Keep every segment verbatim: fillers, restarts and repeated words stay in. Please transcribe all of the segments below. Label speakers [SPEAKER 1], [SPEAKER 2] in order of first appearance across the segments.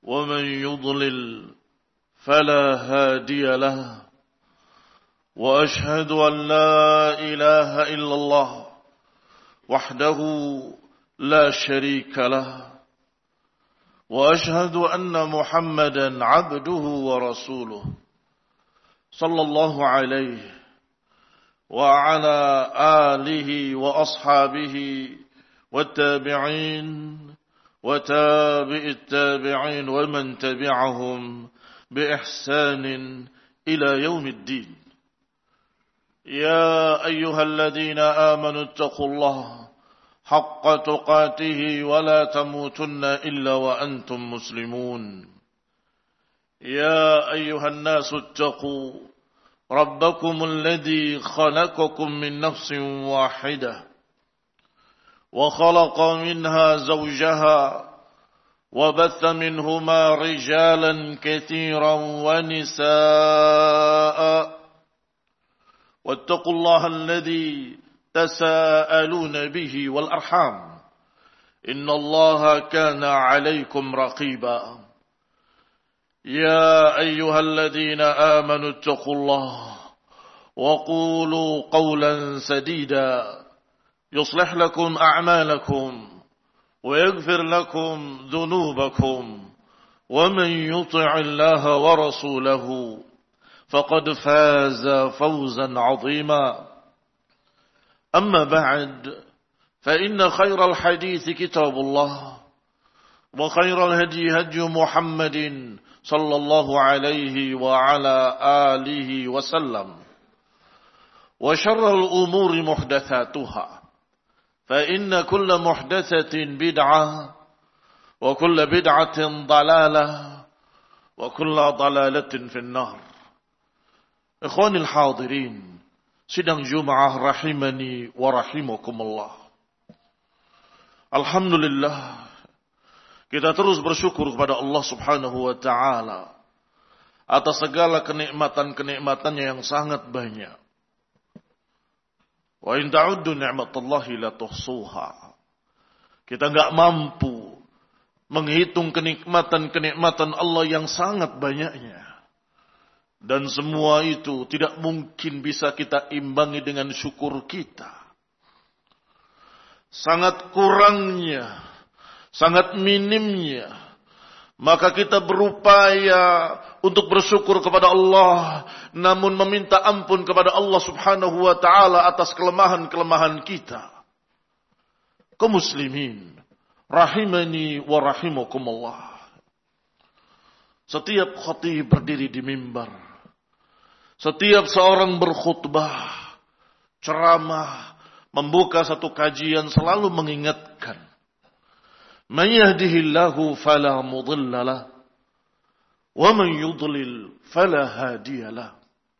[SPEAKER 1] ومن يضلل فلا هادي له وأشهد أن لا إله إلا الله وحده لا شريك له وأشهد أن محمدا عبده ورسوله صلى الله عليه وعلى آله وأصحابه والتابعين وتابع التابعين ومن تبعهم بإحسان إلى يوم الدين. يا أيها الذين آمنوا اتقوا الله حق تقاته ولا تموتن إلا وأنتم مسلمون. يا أيها الناس اتقوا ربكم الذي خلقكم من نفس واحدة وخلق منها زوجها وبث منهما رجالا كثيرا ونساء واتقوا الله الذي تساءلون به والأرحام إن الله كان عليكم رقيبا. يا أيها الذين آمنوا اتقوا الله وقولوا قولا سديدا يصلح لكم أعمالكم ويغفر لكم ذنوبكم ومن يطع الله ورسوله فقد فاز فوزا عظيما. أما بعد فإن خير الحديث كتاب الله وخير الهدي هدي محمد صلى الله عليه وعلى آله وسلم وشر الأمور محدثاتها فإن كل محدثة بدعة وكل بدعة ضلالة وكل ضلالة في النار. إخواني الحاضرين sidang Jumaah rahimani wa rahimakumullah. Alhamdulillah, kita terus bersyukur kepada Allah Subhanahu wa taala atas segala kenikmatan-kenikmatannya yang sangat banyak. Wa in ta'uddu ni'matallahi la tuhsuha. Kita enggak mampu menghitung kenikmatan-kenikmatan Allah yang sangat banyaknya. Dan semua itu tidak mungkin bisa kita imbangi dengan syukur kita. Sangat kurangnya, sangat minimnya, maka kita berupaya untuk bersyukur kepada Allah, namun meminta ampun kepada Allah Subhanahu wa taala atas kelemahan-kelemahan kita. Kaum muslimin rahimani wa rahimakumullah. Setiap khatib berdiri di mimbar, setiap seorang berkhutbah, ceramah, membuka satu kajian selalu mengingatkan, man yahdihillahu fala mudhillalah wa man yudlil fala hadiyalah.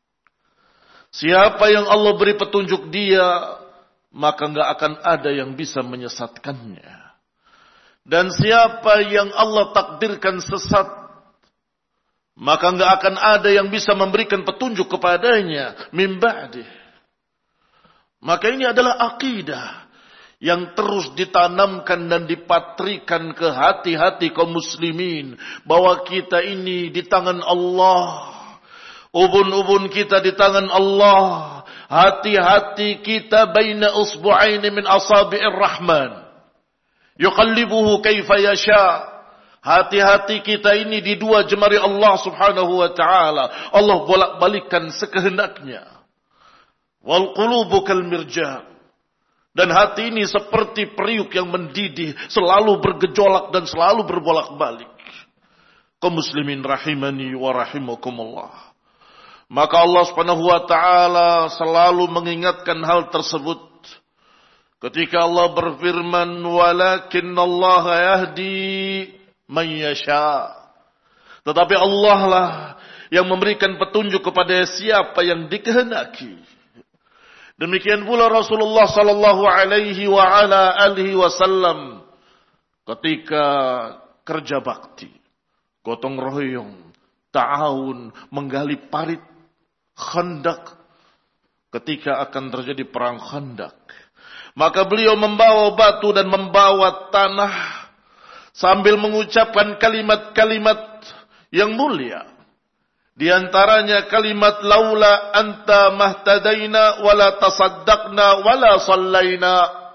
[SPEAKER 1] Siapa yang Allah beri petunjuk dia, maka enggak akan ada yang bisa menyesatkannya. Dan siapa yang Allah takdirkan sesat, maka enggak akan ada yang bisa memberikan petunjuk kepadanya min ba'dih. Maka ini adalah akidah yang terus ditanamkan dan dipatrikan ke hati-hati kaum muslimin, bahwa kita ini di tangan Allah, ubun-ubun kita di tangan Allah, hati-hati kita baina usbu'aini min asabi'ir rahman yuqallibuhu kaifa yasha. Hati-hati kita ini di dua jemari Allah Subhanahu wa taala. Allah bolak-balikkan sekehendaknya. Wal qulubu kal mirjah. Dan hati ini seperti periuk yang mendidih, selalu bergejolak dan selalu berbolak-balik. Kaum muslimin rahimani wa rahimakumullah. Maka Allah Subhanahu wa taala selalu mengingatkan hal tersebut ketika Allah berfirman, "Walakinnallaha yahdi man yasha." Tetapi Allah lah yang memberikan petunjuk kepada siapa yang dikehendaki. Demikian pula Rasulullah sallallahu alaihi wa ala alihi wasallam ketika kerja bakti, gotong royong, ta'awun, menggali parit, khandak, ketika akan terjadi perang khandak, maka beliau membawa batu dan membawa tanah sambil mengucapkan kalimat-kalimat yang mulia. Di antaranya kalimat laula anta mahtadaina wala tasaddaqna wala sallaina.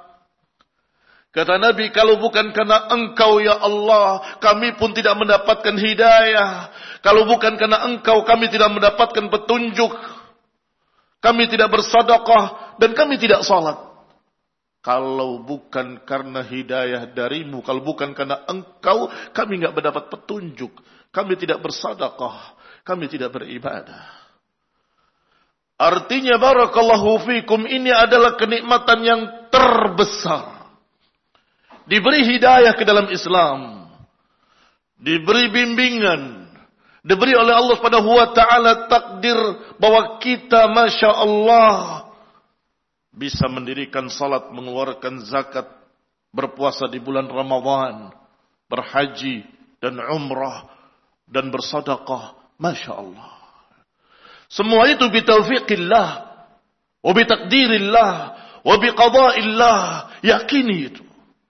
[SPEAKER 1] Kata Nabi, kalau bukan karena engkau ya Allah, kami pun tidak mendapatkan hidayah. Kalau bukan karena engkau, kami tidak mendapatkan petunjuk. Kami tidak bersedekah dan kami tidak salat. Kalau bukan karena hidayah darimu, kalau bukan karena engkau, kami tidak mendapat petunjuk. Kami tidak bersedekah, kami tidak beribadah. Artinya barakallahu fikum, ini adalah kenikmatan yang terbesar. Diberi hidayah ke dalam Islam, diberi bimbingan, diberi oleh Allah Subhanahu wa taala takdir bahwa kita masya Allah bisa mendirikan salat, mengeluarkan zakat, berpuasa di bulan Ramadan, berhaji dan umrah dan bersedekah, masya Allah. Semua itu bitaufiqillah, wa bitakdirillah, wa biqada'illah. Yakini itu.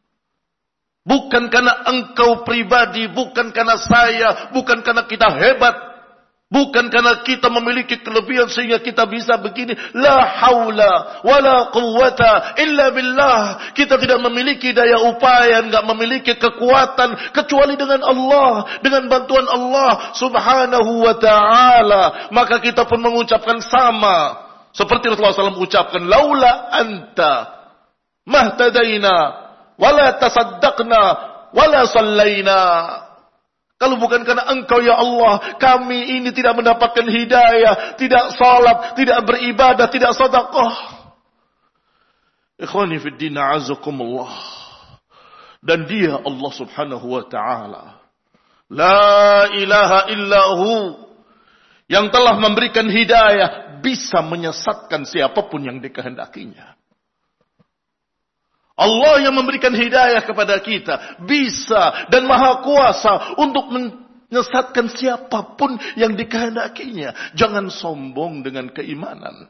[SPEAKER 1] Bukan karena engkau pribadi, bukan karena saya, bukan karena kita hebat, bukan karena kita memiliki kelebihan sehingga kita bisa begini. La haula wala quwwata illa billah. Kita tidak memiliki daya upaya, enggak memiliki kekuatan kecuali dengan Allah, dengan bantuan Allah Subhanahu wa taala. Maka kita pun mengucapkan sama seperti Rasulullah shallallahu alaihi wasallam ucapkan, laula anta mahtadaina wala tasaddaqna wala sallaina. Kalau bukan karena engkau ya Allah, kami ini tidak mendapatkan hidayah, tidak salat, tidak beribadah, tidak sedekah. Ikhwani fid din, a'azzakumullah. Dan dia Allah Subhanahu wa taala, la ilaha illahu, yang telah memberikan hidayah, bisa menyesatkan siapapun yang dikehendakinya. Allah yang memberikan hidayah kepada kita bisa dan maha kuasa untuk menyesatkan siapapun yang dikehendakinya. Jangan sombong dengan keimanan.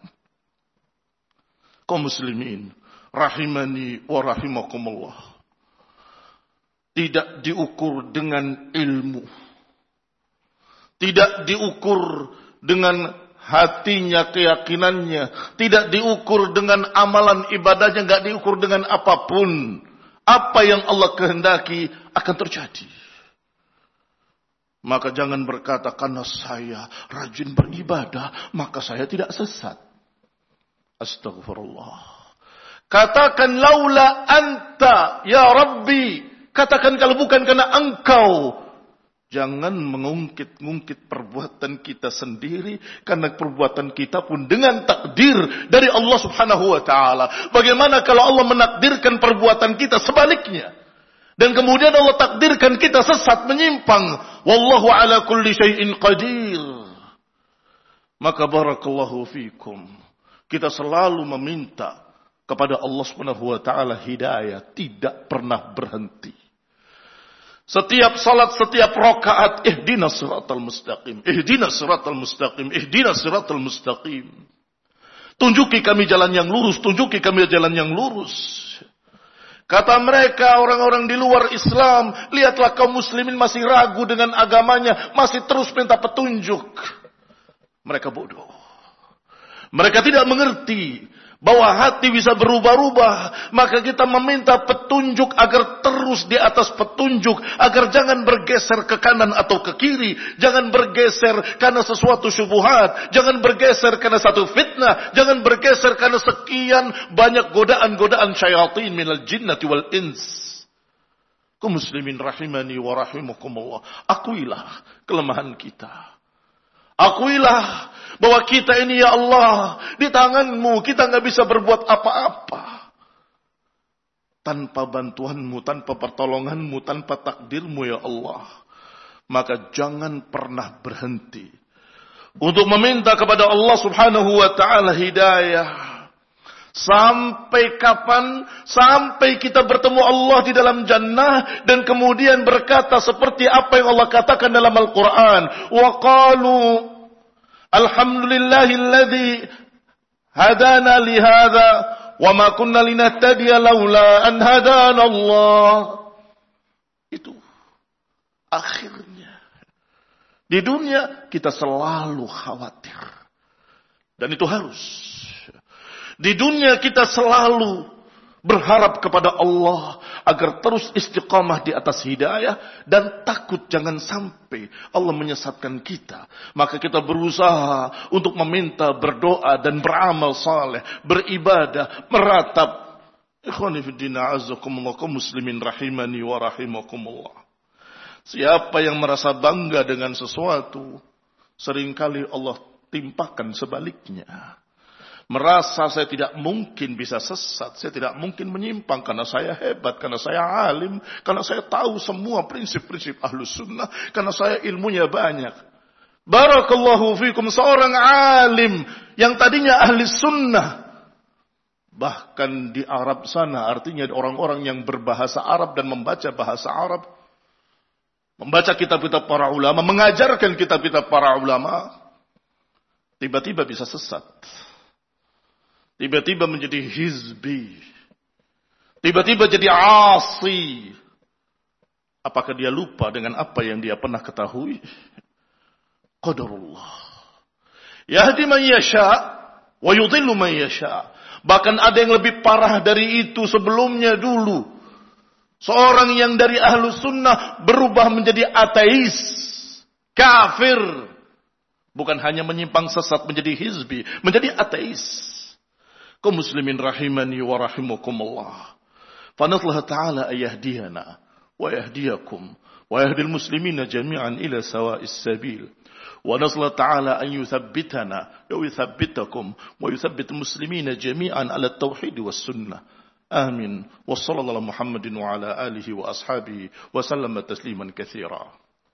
[SPEAKER 1] Kaum muslimin rahimani wa rahimakumullah. Tidak diukur dengan ilmu, tidak diukur dengan hatinya, keyakinannya, tidak diukur dengan amalan ibadahnya, enggak diukur dengan apapun. Apa yang Allah kehendaki akan terjadi. Maka jangan berkata karena saya rajin beribadah maka saya tidak sesat. Astagfirullah. Katakan laula anta ya Rabbi. Katakan kalau bukan karena engkau. Jangan mengungkit-ungkit perbuatan kita sendiri, karena perbuatan kita pun dengan takdir dari Allah Subhanahu wa taala. Bagaimana kalau Allah menakdirkan perbuatan kita sebaliknya? Dan kemudian Allah takdirkan kita sesat, menyimpang. Wallahu ala kulli syai'in qadir. Maka barakallahu fikum, kita selalu meminta kepada Allah Subhanahu wa taala hidayah, tidak pernah berhenti. Setiap salat, setiap rakaat, ihdinas siratal mustaqim, ihdinas siratal mustaqim, ihdinas siratal mustaqim. Tunjuki kami jalan yang lurus, tunjuki kami jalan yang lurus. Kata mereka orang-orang di luar Islam, lihatlah kaum muslimin masih ragu dengan agamanya, masih terus minta petunjuk. Mereka bodoh. Mereka tidak mengerti bahwa hati bisa berubah-ubah. Maka kita meminta petunjuk agar terus di atas petunjuk. Agar jangan bergeser ke kanan atau ke kiri. Jangan bergeser karena sesuatu syubhat. Jangan bergeser karena satu fitnah. Jangan bergeser karena sekian banyak godaan-godaan syaitan minal jinnati wal ins. Kaum muslimin rahimani wa rahimakumullah. Akuilah kelemahan kita. Akuilah bahwa kita ini ya Allah, di tangan-Mu kita nggak bisa berbuat apa-apa. Tanpa bantuan-Mu, tanpa pertolongan-Mu, tanpa takdir-Mu ya Allah. Maka jangan pernah berhenti untuk meminta kepada Allah Subhanahu wa ta'ala hidayah. Sampai kapan? Sampai kita bertemu Allah di dalam jannah dan kemudian berkata seperti apa yang Allah katakan dalam Al-Quran. Wa qalu alhamdulillahilladzi hadana li hadza wa ma kunna linahtadiya laula an hadana Allah. Itu akhirnya. Di dunia kita selalu khawatir. Dan itu harus. Di dunia kita selalu berharap kepada Allah agar terus istiqamah di atas hidayah dan takut jangan sampai Allah menyesatkan kita. Maka kita berusaha untuk meminta, berdoa dan beramal saleh, beribadah, meratap. Ikhwani fi din a'azzakumullah kaum muslimin rahimani wa rahimakumullah. Siapa yang merasa bangga dengan sesuatu, seringkali Allah timpakan sebaliknya. Merasa saya tidak mungkin bisa sesat, saya tidak mungkin menyimpang karena saya hebat, karena saya alim, karena saya tahu semua prinsip-prinsip Ahlus Sunnah, karena saya ilmunya banyak. Barakallahu fikum, seorang alim yang tadinya ahli sunnah, bahkan di Arab sana, artinya orang-orang yang berbahasa Arab dan membaca bahasa Arab, membaca kitab-kitab para ulama, mengajarkan kitab-kitab para ulama, tiba-tiba bisa sesat. Tiba-tiba menjadi hizbi. Tiba-tiba jadi asi. Apakah dia lupa dengan apa yang dia pernah ketahui? Qadarullah. Yahdi man yasha wa yudhillu man yasha. Bahkan ada yang lebih parah dari itu sebelumnya dulu. Seorang yang dari ahlu sunnah berubah menjadi ateis. Kafir. Bukan hanya menyimpang sesat menjadi hizbi. Menjadi ateis. Kaum muslimin rahimani wa rahimakumullah. Fanatlah ta'ala ayahdiyana wa yahdiyakum wa yahdil muslimina jami'an ila sawa'is sabil. Wa nasla ta'ala an yuthabbitana wa yuthabbitakum wa yuthabbit muslimina jami'an ala tauhid was sunnah. Amin. Wa sallallahu Muhammadin wa ala alihi wa ashabihi wa sallama tasliman katsira.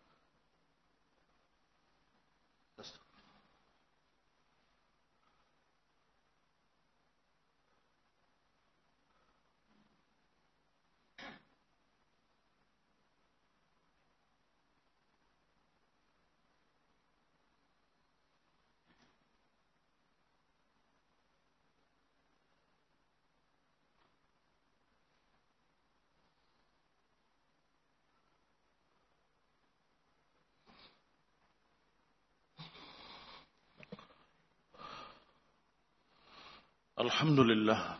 [SPEAKER 1] Alhamdulillah.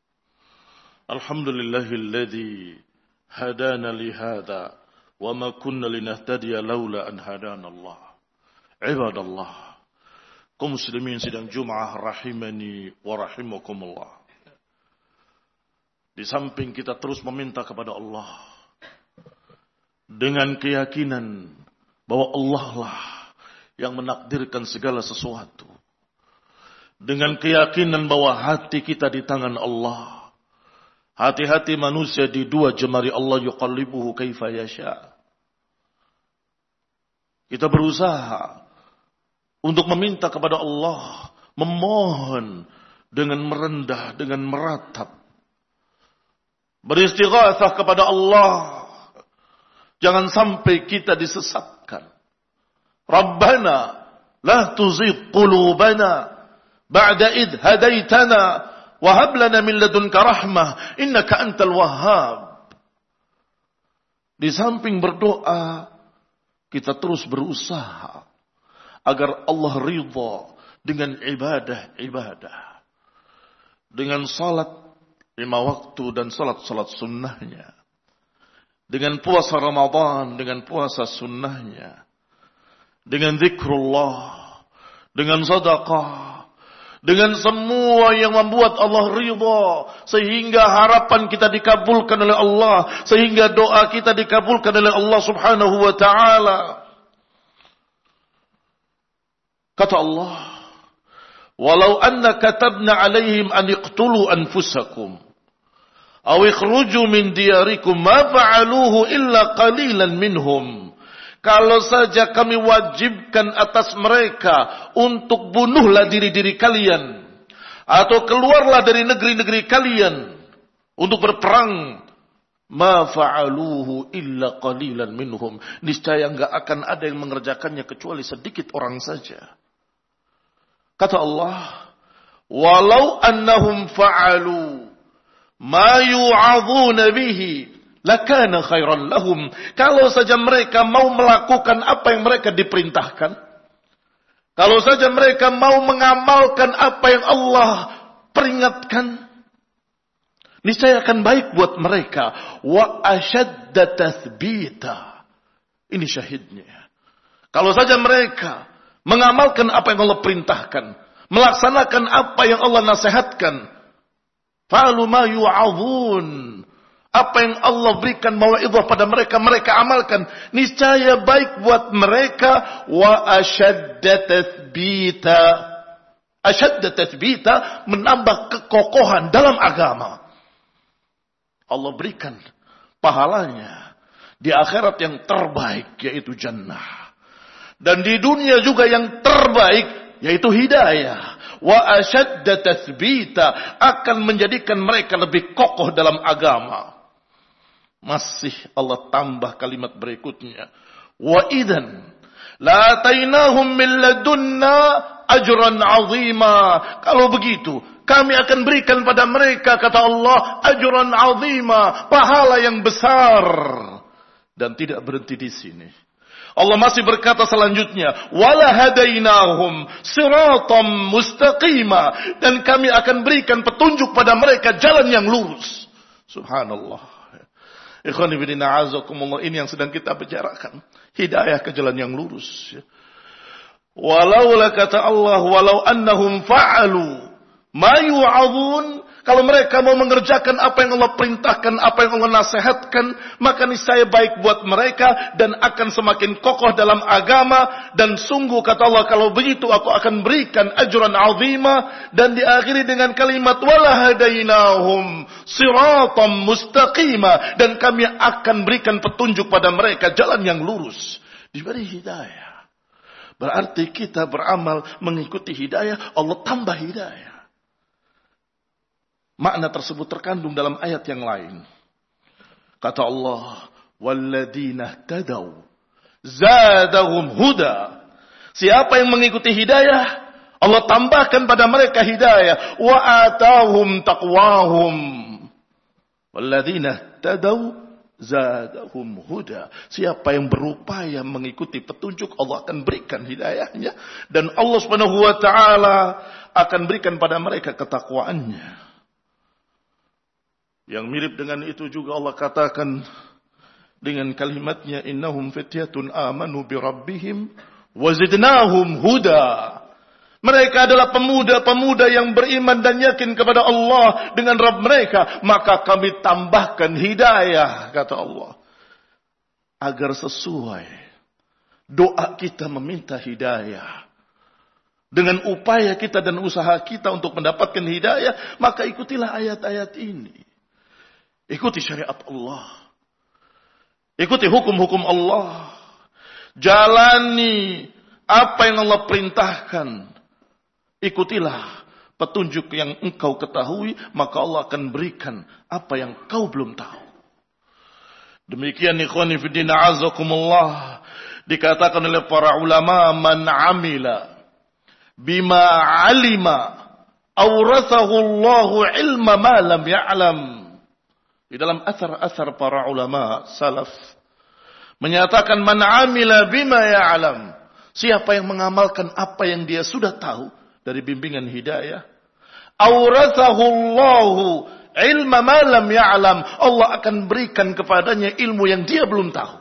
[SPEAKER 1] Alhamdulillahilladzi hadana lihada wa ma kunna linahtadiya laula an hadana Allah. Ibadallah. Kaum muslimin sidang Jumat rahimani wa rahimakumullah. Di samping kita terus meminta kepada Allah dengan keyakinan bahwa Allah lah yang menakdirkan segala sesuatu. Dengan keyakinan bahwa hati kita di tangan Allah. Hati-hati manusia di dua jemari Allah yuqallibuhu kaifa yasha. Kita berusaha untuk meminta kepada Allah, memohon dengan merendah, dengan meratap. Beristighatsah kepada Allah. Jangan sampai kita disesatkan. Rabbana la tuzigh qulubana ba'da id hadaitana wa hab lana min ladunka rahmah innaka antal wahhab. Di samping berdoa, kita terus berusaha agar Allah ridha dengan ibadah-ibadah. Dengan salat lima waktu dan salat-salat sunnahnya. Dengan puasa Ramadan, dengan puasa sunnahnya. Dengan zikrullah, dengan sedekah, dengan semua yang membuat Allah ridha, sehingga harapan kita dikabulkan oleh Allah, sehingga doa kita dikabulkan oleh Allah Subhanahu wa taala. Kata Allah, "Walau anna katabna 'alaihim an iqtulu anfusakum aw ikhruju min diyarikum ma fa'aluhu illa qalilan minhum." Kalau saja kami wajibkan atas mereka untuk bunuhlah diri-diri kalian. Atau keluarlah dari negeri-negeri kalian untuk berperang. Ma fa'aluhu illa qalilan minhum. Niscaya enggak akan ada yang mengerjakannya kecuali sedikit orang saja. Kata Allah, walau annahum fa'alu ma yu'adhuna bihi lakana khairan lahum. Kalau saja mereka mau melakukan apa yang mereka diperintahkan, kalau saja mereka mau mengamalkan apa yang Allah peringatkan, niscaya akan baik buat mereka. Wa ashadda tathbita. Ini syahidnya. Kalau saja mereka mengamalkan apa yang Allah perintahkan, melaksanakan apa yang Allah nasihatkan, fa'alu ma yu'adhun, apa yang Allah berikan mau'izah pada mereka, mereka amalkan, niscaya baik buat mereka. Wa ashadda tathbita. Ashadda tathbita, menambah kekokohan dalam agama. Allah berikan pahalanya di akhirat yang terbaik, yaitu jannah. Dan di dunia juga yang terbaik, yaitu hidayah. Wa ashadda tathbita, akan menjadikan mereka lebih kokoh dalam agama. Masih Allah tambah kalimat berikutnya. Wa idzan la atainahum min ladunna ajran azima. Kalau begitu, kami akan berikan pada mereka, kata Allah, ajran azima, pahala yang besar. Dan tidak berhenti di sini. Allah masih berkata selanjutnya, wala hadainahum siratam mustaqima, dan kami akan berikan petunjuk pada mereka jalan yang lurus. Subhanallah. Ikhwani fillah, azakumullah, ini yang sedang kita bicarakan, hidayah ke jalan yang lurus. Walau la kata Allah, walau annahum fa'alu ma yu'adhun, kalau mereka mau mengerjakan apa yang Allah perintahkan, apa yang Allah nasihatkan, maka niscaya baik buat mereka dan akan semakin kokoh dalam agama. Dan sungguh kata Allah, kalau begitu aku akan berikan ajran azima. Dan diakhiri dengan kalimat wala hadainahum siratam mustaqima, dan kami akan berikan petunjuk pada mereka jalan yang lurus. Diberi hidayah, berarti kita beramal mengikuti hidayah, Allah tambah hidayah. Makna tersebut terkandung dalam ayat yang lain. Kata Allah, walladzina tadaw zadahum huda. Siapa yang mengikuti hidayah, Allah tambahkan pada mereka hidayah. Wa atahum taqwahum. Walladzina tadaw zadahum huda. Siapa yang berupaya mengikuti petunjuk, Allah akan berikan hidayahnya. Dan Allah Subhanahu wa ta'ala akan berikan pada mereka ketakwaannya. Yang mirip dengan itu juga Allah katakan dengan kalimatnya, innahum fityatun amanu bi rabbihim wazidnahum huda. Mereka adalah pemuda-pemuda yang beriman dan yakin kepada Allah dengan Rabb mereka, maka kami tambahkan hidayah, kata Allah, agar sesuai doa kita meminta hidayah. Dengan upaya kita dan usaha kita untuk mendapatkan hidayah, maka ikutilah ayat-ayat ini. Ikuti syariat Allah. Ikuti hukum-hukum Allah. Jalani apa yang Allah perintahkan. Ikutilah petunjuk yang engkau ketahui, maka Allah akan berikan apa yang kau belum tahu. Demikian ikhwani fiddin azakumullah, dikatakan oleh para ulama, man amila bima alima awrathahu Allahu ilma ma lam ya'lam. Di dalam asar-asar para ulama salaf menyatakan, man amila bima ya'lam, siapa yang mengamalkan apa yang dia sudah tahu dari bimbingan hidayah, awrathahu Allahu ilma ma lam ya'lam, Allah akan berikan kepadanya ilmu yang dia belum tahu.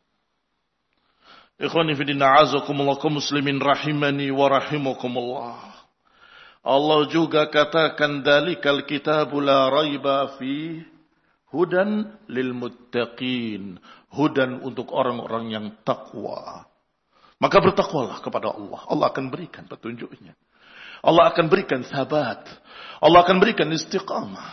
[SPEAKER 1] Ikhwani fillah azakumullah, kaum muslimin rahimani wa rahimakumullah. Allah juga katakan, dalikal kitabu la raiba fi hudan lil muttaqin, hudan untuk orang-orang yang takwa. Maka bertakwalah kepada Allah, Allah akan berikan petunjuknya. Allah akan berikan sabat, Allah akan berikan istiqamah.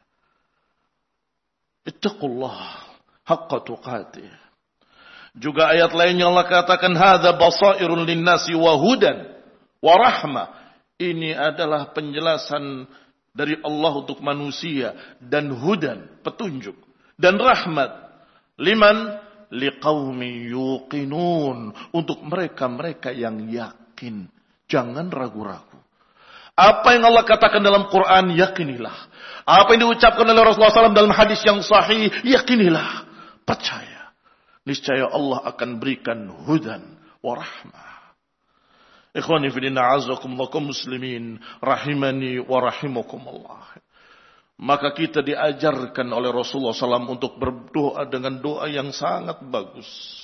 [SPEAKER 1] Ittaqullah haqqa tuqatih. Juga ayat lainnya Allah katakan, hadza basairun linnasi wa hudan wa rahmah. Ini adalah penjelasan dari Allah untuk manusia, dan hudan, petunjuk, dan rahmat. Liman? Liqaumi yuqinun, untuk mereka-mereka yang yakin. Jangan ragu-ragu. Apa yang Allah katakan dalam Quran, yakinilah. Apa yang diucapkan oleh Rasulullah shallallahu alaihi wasallam dalam hadis yang sahih, yakinilah. Percaya. Niscaya Allah akan berikan hudan wa rahmah. Ikhwani fillah, a'azzakumullah muslimin, rahimani wa rahimakumullah. Maka kita diajarkan oleh Rasulullah shallallahu alaihi wasallam untuk berdoa dengan doa yang sangat bagus.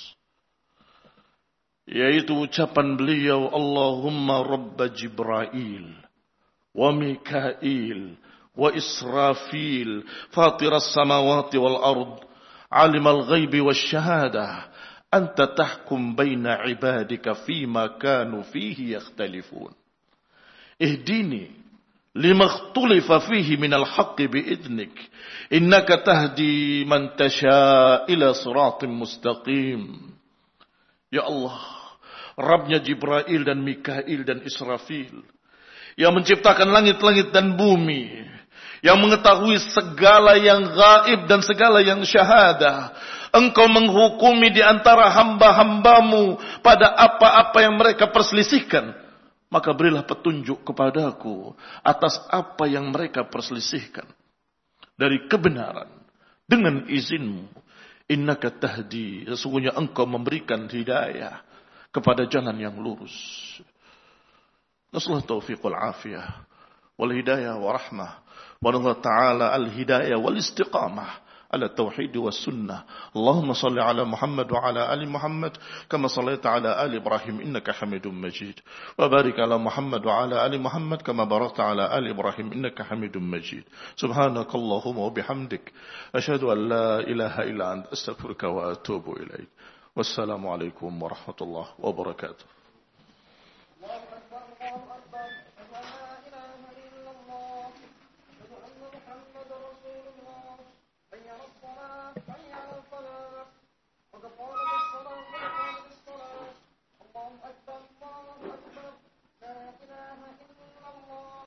[SPEAKER 1] Yaitu ucapan beliau, Allahumma rabba Jibril, wa Mikail, wa Israfil, fatiras samawati wal ard, alimal ghaibi wa syahadah, anta tahkum baina ibadika fima kanu fihi yakhtalifun. Ihdini lima ikhtalifa fihi minal haqqi biidnik. Innaka tahdi man tasha ila siratim mustaqim. Ya Allah, Rabbnya Jibril dan Mikail dan Israfil, yang menciptakan langit-langit dan bumi, yang mengetahui segala yang gaib dan segala yang syahadah. Engkau menghukumi di antara hamba-hambamu pada apa-apa yang mereka perselisihkan. Maka berilah petunjuk kepadaku atas apa yang mereka perselisihkan dari kebenaran dengan izinmu. Innaka tahdi, sesungguhnya engkau memberikan hidayah kepada jalan yang lurus. Nasallahu taufiq wal afiyah wal hidayah wa rahmah wa Allah ta'ala al hidayah wal istiqamah على التوحيد والسنة. اللهم صل على محمد وعلى آل محمد كما صليت على آل إبراهيم إنك حميد مجيد وبارك على محمد وعلى آل محمد كما باركت على آل إبراهيم إنك حميد مجيد. سبحانك اللهم وبحمدك أشهد أن لا إله إلا أنت أستغفرك وأتوب إليك. والسلام عليكم ورحمة الله وبركاته.